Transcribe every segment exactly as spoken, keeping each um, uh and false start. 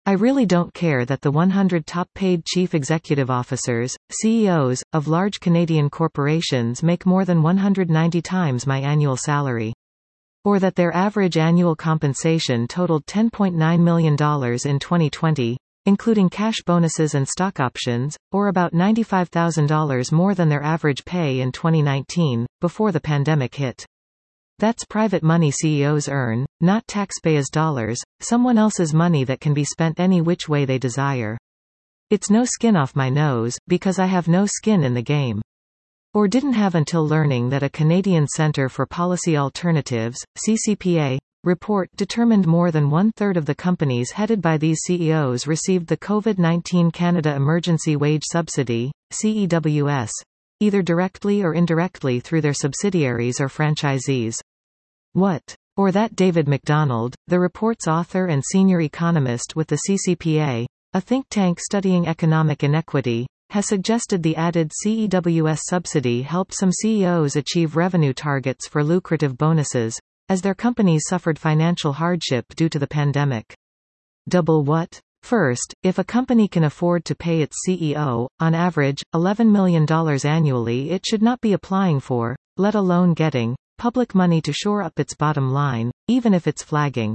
I really don't care that the one hundred top-paid chief executive officers, C E Os, of large Canadian corporations make more than one hundred ninety times my annual salary. Or that their average annual compensation totaled ten point nine million dollars in twenty twenty, including cash bonuses and stock options, or about ninety-five thousand dollars more than their average pay in twenty nineteen, before the pandemic hit. That's private money C E Os earn, not taxpayers' dollars, someone else's money that can be spent any which way they desire. It's no skin off my nose, because I have no skin in the game. Or didn't have until learning that a Canadian Centre for Policy Alternatives, C C P A, report determined more than one-third of the companies headed by these C E Os received the COVID nineteen Canada Emergency Wage Subsidy, C E W S, either directly or indirectly through their subsidiaries or franchisees. What? Or that David McDonald, the report's author and senior economist with the C C P A, a think tank studying economic inequity, has suggested the added C E W S subsidy helped some C E Os achieve revenue targets for lucrative bonuses, as their companies suffered financial hardship due to the pandemic. Double what? First, if a company can afford to pay its C E O, on average, eleven million dollars annually, it should not be applying for, let alone getting, public money to shore up its bottom line, even if it's flagging.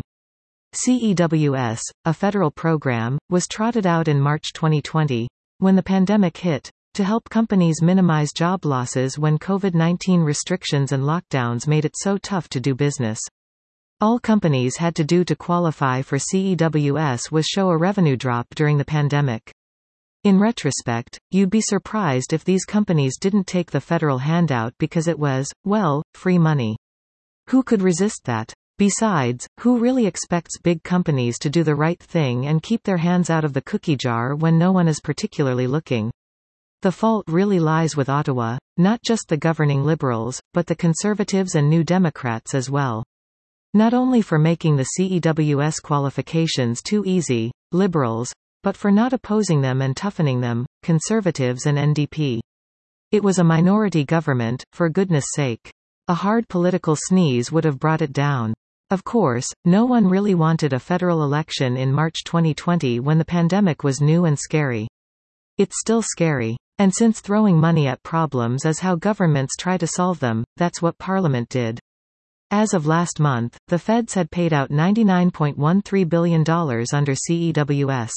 C E W S, a federal program, was trotted out in March twenty twenty, when the pandemic hit, to help companies minimize job losses when COVID nineteen restrictions and lockdowns made it so tough to do business. All companies had to do to qualify for C E W S was show a revenue drop during the pandemic. In retrospect, you'd be surprised if these companies didn't take the federal handout because it was, well, free money. Who could resist that? Besides, who really expects big companies to do the right thing and keep their hands out of the cookie jar when no one is particularly looking? The fault really lies with Ottawa, not just the governing Liberals, but the Conservatives and New Democrats as well. Not only for making the C E W S qualifications too easy, Liberals, but for not opposing them and toughening them, Conservatives and N D P. It was a minority government, for goodness sake. A hard political sneeze would have brought it down. Of course, no one really wanted a federal election in March twenty twenty when the pandemic was new and scary. It's still scary. And since throwing money at problems is how governments try to solve them, that's what Parliament did. As of last month, the feds had paid out ninety-nine point one three billion dollars under C E W S.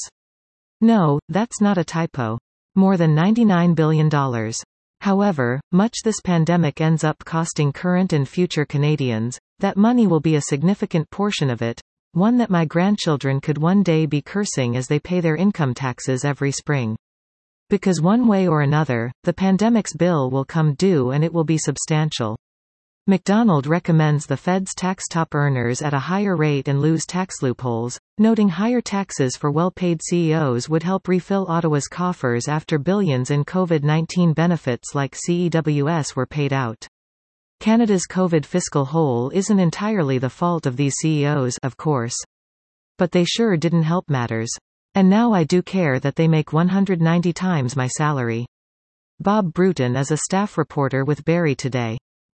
No, that's not a typo. More than ninety-nine billion dollars. However, much this pandemic ends up costing current and future Canadians, that money will be a significant portion of it, one that my grandchildren could one day be cursing as they pay their income taxes every spring. Because one way or another, the pandemic's bill will come due and it will be substantial. McDonald recommends the Fed's tax top earners at a higher rate and lose tax loopholes, noting higher taxes for well-paid C E Os would help refill Ottawa's coffers after billions in COVID nineteen benefits like C E W S were paid out. Canada's COVID fiscal hole isn't entirely the fault of these C E Os, of course. But they sure didn't help matters. And now I do care that they make one hundred ninety times my salary. Bob Bruton is a staff reporter with Barrie Today.